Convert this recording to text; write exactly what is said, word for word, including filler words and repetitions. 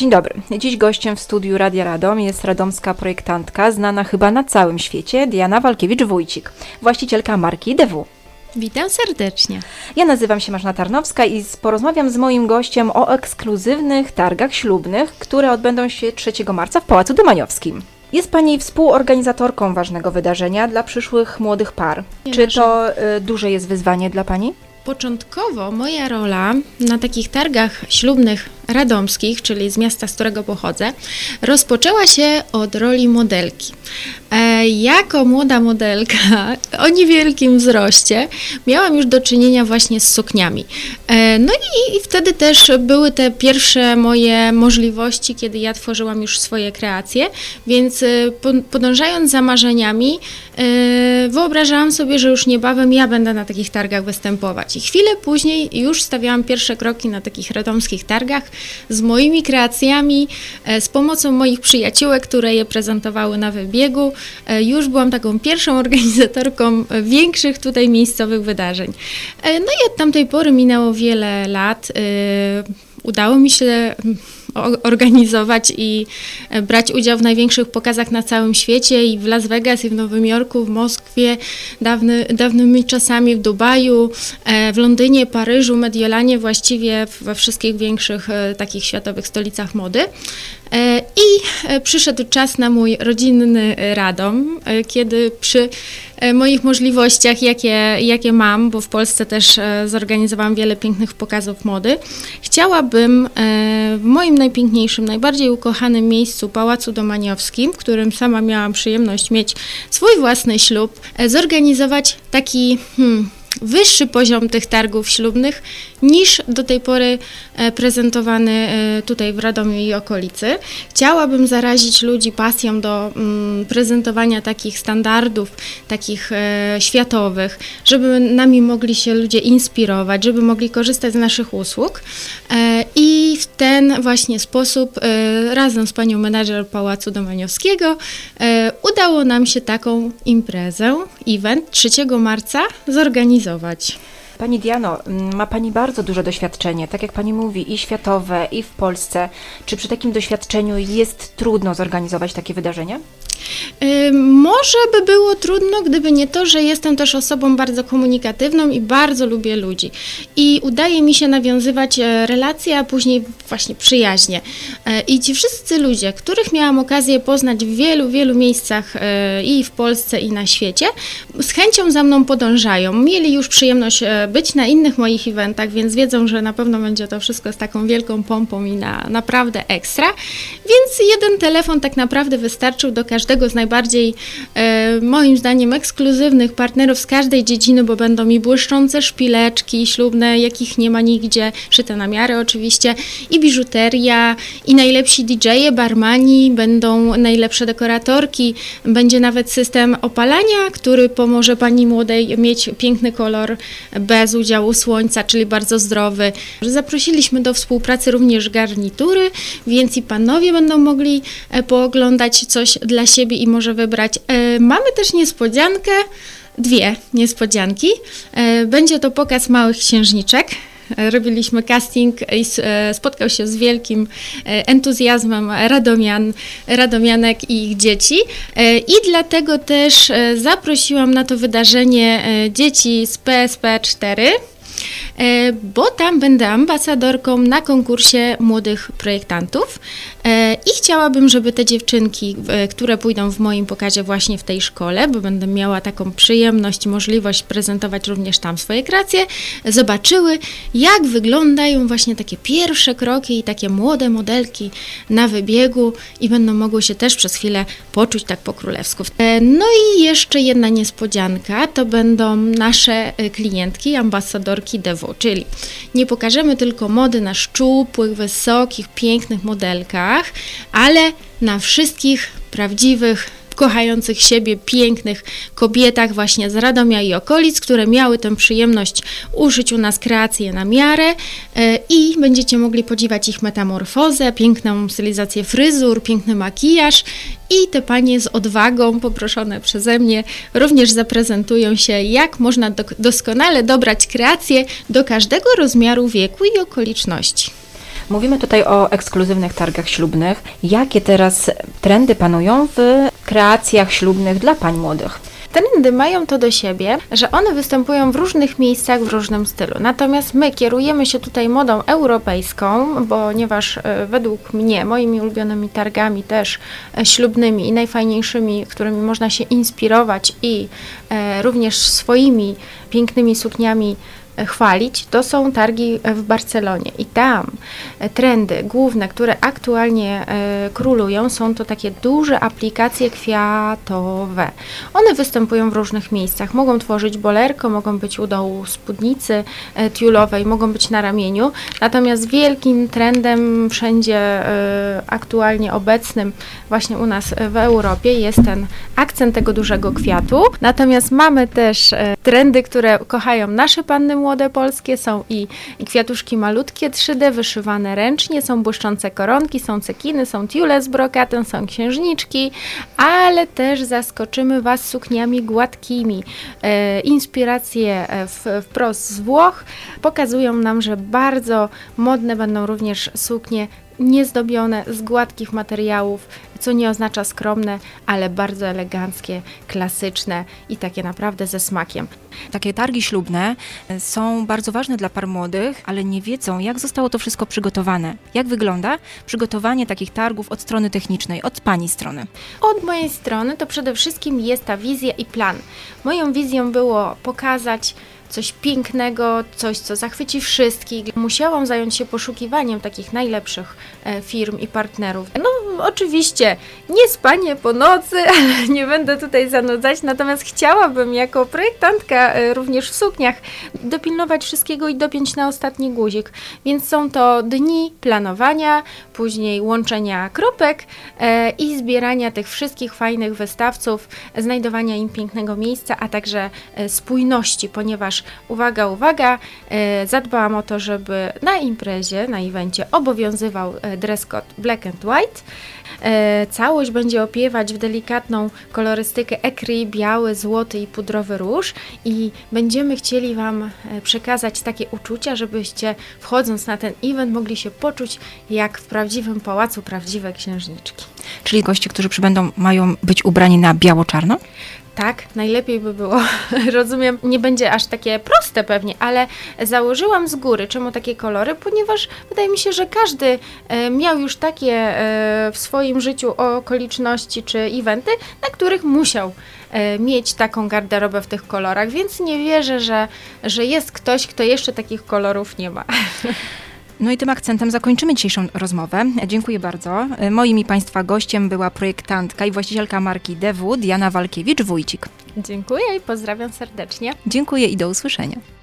Dzień dobry. Dziś gościem w studiu Radia Radom jest radomska projektantka, znana chyba na całym świecie, Diana Walkiewicz-Wójcik, właścicielka marki D W. Witam serdecznie. Ja nazywam się Marzena Tarnowska i porozmawiam z moim gościem o ekskluzywnych targach ślubnych, które odbędą się trzeciego marca w Pałacu Domaniowskim. Jest Pani współorganizatorką ważnego wydarzenia dla przyszłych młodych par. Nie Czy nasze... to y, duże jest wyzwanie dla Pani? Początkowo moja rola na takich targach ślubnych radomskich, czyli z miasta, z którego pochodzę, rozpoczęła się od roli modelki. E, jako młoda modelka o niewielkim wzroście miałam już do czynienia właśnie z sukniami. E, no i, i wtedy też były te pierwsze moje możliwości, kiedy ja tworzyłam już swoje kreacje, więc e, podążając za marzeniami, e, wyobrażałam sobie, że już niebawem ja będę na takich targach występować. I chwilę później już stawiałam pierwsze kroki na takich radomskich targach z moimi kreacjami, z pomocą moich przyjaciółek, które je prezentowały na wybiegu. Już byłam taką pierwszą organizatorką większych tutaj miejscowych wydarzeń. No i od tamtej pory minęło wiele lat. Udało mi się organizować i brać udział w największych pokazach na całym świecie i w Las Vegas, i w Nowym Jorku, w Moskwie, dawny, dawnymi czasami w Dubaju, w Londynie, Paryżu, Mediolanie, właściwie we wszystkich większych takich światowych stolicach mody. I przyszedł czas na mój rodzinny Radom, kiedy przy moich możliwościach, jakie, jakie mam, bo w Polsce też zorganizowałam wiele pięknych pokazów mody, chciałabym w moim najpiękniejszym, najbardziej ukochanym miejscu, Pałacu Domaniowskim, w którym sama miałam przyjemność mieć swój własny ślub, zorganizować taki hmm, wyższy poziom tych targów ślubnych niż do tej pory prezentowany tutaj w Radomiu i okolicy. Chciałabym zarazić ludzi pasją do mm, prezentowania takich standardów, takich e, światowych, żeby nami mogli się ludzie inspirować, żeby mogli korzystać z naszych usług e, i w ten właśnie sposób e, razem z panią menadżer Pałacu Domaniowskiego e, udało nam się taką imprezę, event trzeciego marca zorganizować. Pani Diano, ma Pani bardzo duże doświadczenie, tak jak Pani mówi, i światowe, i w Polsce. Czy przy takim doświadczeniu jest trudno zorganizować takie wydarzenia? Yy, może by było trudno, gdyby nie to, że jestem też osobą bardzo komunikatywną i bardzo lubię ludzi. I udaje mi się nawiązywać relacje, a później właśnie przyjaźnie. Yy, I ci wszyscy ludzie, których miałam okazję poznać w wielu, wielu miejscach yy, i w Polsce, i na świecie, z chęcią za mną podążają. Mieli już przyjemność yy, być na innych moich eventach, więc wiedzą, że na pewno będzie to wszystko z taką wielką pompą i na naprawdę ekstra. Więc jeden telefon tak naprawdę wystarczył do każdego z najbardziej, e, moim zdaniem, ekskluzywnych partnerów z każdej dziedziny, bo będą mi błyszczące szpileczki ślubne, jakich nie ma nigdzie, szyte na miarę oczywiście, i biżuteria, i najlepsi didżeje, barmani, będą najlepsze dekoratorki, będzie nawet system opalania, który pomoże pani młodej mieć piękny kolor bez udziału słońca, czyli bardzo zdrowy. Zaprosiliśmy do współpracy również garnitury, więc i panowie będą mogli pooglądać coś dla siebie i może wybrać. Mamy też niespodziankę, dwie niespodzianki. Będzie to pokaz małych księżniczek. Robiliśmy casting i spotkał się z wielkim entuzjazmem radomian, radomianek i ich dzieci. I dlatego też zaprosiłam na to wydarzenie dzieci z P S P cztery, bo tam będę ambasadorką na konkursie młodych projektantów i chciałabym, żeby te dziewczynki, które pójdą w moim pokazie właśnie w tej szkole, bo będę miała taką przyjemność i możliwość prezentować również tam swoje kreacje, zobaczyły, jak wyglądają właśnie takie pierwsze kroki i takie młode modelki na wybiegu i będą mogły się też przez chwilę poczuć tak po królewsku. No i jeszcze jedna niespodzianka, to będą nasze klientki, ambasadorki D W, czyli nie pokażemy tylko mody na szczupłych, wysokich, pięknych modelkach, ale na wszystkich prawdziwych, kochających siebie, pięknych kobietach właśnie z Radomia i okolic, które miały tę przyjemność uszyć u nas kreacje na miarę i będziecie mogli podziwiać ich metamorfozę, piękną stylizację fryzur, piękny makijaż i te panie z odwagą poproszone przeze mnie również zaprezentują się, jak można doskonale dobrać kreacje do każdego rozmiaru wieku i okoliczności. Mówimy tutaj o ekskluzywnych targach ślubnych. Jakie teraz trendy panują w kreacjach ślubnych dla pań młodych? Trendy mają to do siebie, że one występują w różnych miejscach, w różnym stylu. Natomiast my kierujemy się tutaj modą europejską, ponieważ e, według mnie, moimi ulubionymi targami też e, ślubnymi i najfajniejszymi, którymi można się inspirować i e, również swoimi pięknymi sukniami chwalić, to są targi w Barcelonie i tam trendy główne, które aktualnie e, królują, są to takie duże aplikacje kwiatowe. One występują w różnych miejscach. Mogą tworzyć bolerko, mogą być u dołu spódnicy e, tiulowej, mogą być na ramieniu. Natomiast wielkim trendem wszędzie e, aktualnie obecnym właśnie u nas w Europie jest ten akcent tego dużego kwiatu. Natomiast mamy też e, trendy, które kochają nasze panny młode polskie, są i, i kwiatuszki malutkie trzy D, wyszywane ręcznie, są błyszczące koronki, są cekiny, są tiule z brokatem, są księżniczki, ale też zaskoczymy Was sukniami gładkimi. E, inspiracje w, wprost z Włoch pokazują nam, że bardzo modne będą również suknie niezdobione z gładkich materiałów, co nie oznacza skromne, ale bardzo eleganckie, klasyczne i takie naprawdę ze smakiem. Takie targi ślubne są bardzo ważne dla par młodych, ale nie wiedzą, jak zostało to wszystko przygotowane. Jak wygląda przygotowanie takich targów od strony technicznej, od Pani strony? Od mojej strony to przede wszystkim jest ta wizja i plan. Moją wizją było pokazać coś pięknego, coś, co zachwyci wszystkich. Musiałam zająć się poszukiwaniem takich najlepszych e, firm i partnerów. No oczywiście nie spanie po nocy, ale nie będę tutaj zanudzać, natomiast chciałabym jako projektantka e, również w sukniach dopilnować wszystkiego i dopiąć na ostatni guzik. Więc są to dni planowania, później łączenia kropek e, i zbierania tych wszystkich fajnych wystawców, znajdowania im pięknego miejsca, a także e, spójności, ponieważ uwaga, uwaga, e, zadbałam o to, żeby na imprezie, na evencie obowiązywał e, dress code black and white. E, całość będzie opiewać w delikatną kolorystykę ecru, biały, złoty i pudrowy róż i będziemy chcieli Wam e, przekazać takie uczucia, żebyście wchodząc na ten event mogli się poczuć jak w prawdziwym pałacu prawdziwe księżniczki. Czyli goście, którzy przybędą, mają być ubrani na biało-czarno? Tak, najlepiej by było. Rozumiem, nie będzie aż takie proste pewnie, ale założyłam z góry, czemu takie kolory, ponieważ wydaje mi się, że każdy e, miał już takie e, w swoim życiu okoliczności czy eventy, na których musiał e, mieć taką garderobę w tych kolorach, więc nie wierzę, że, że jest ktoś, kto jeszcze takich kolorów nie ma. No i tym akcentem zakończymy dzisiejszą rozmowę. Dziękuję bardzo. Moim i Państwa gościem była projektantka i właścicielka marki D W Diana Walkiewicz-Wójcik. Dziękuję i pozdrawiam serdecznie. Dziękuję i do usłyszenia.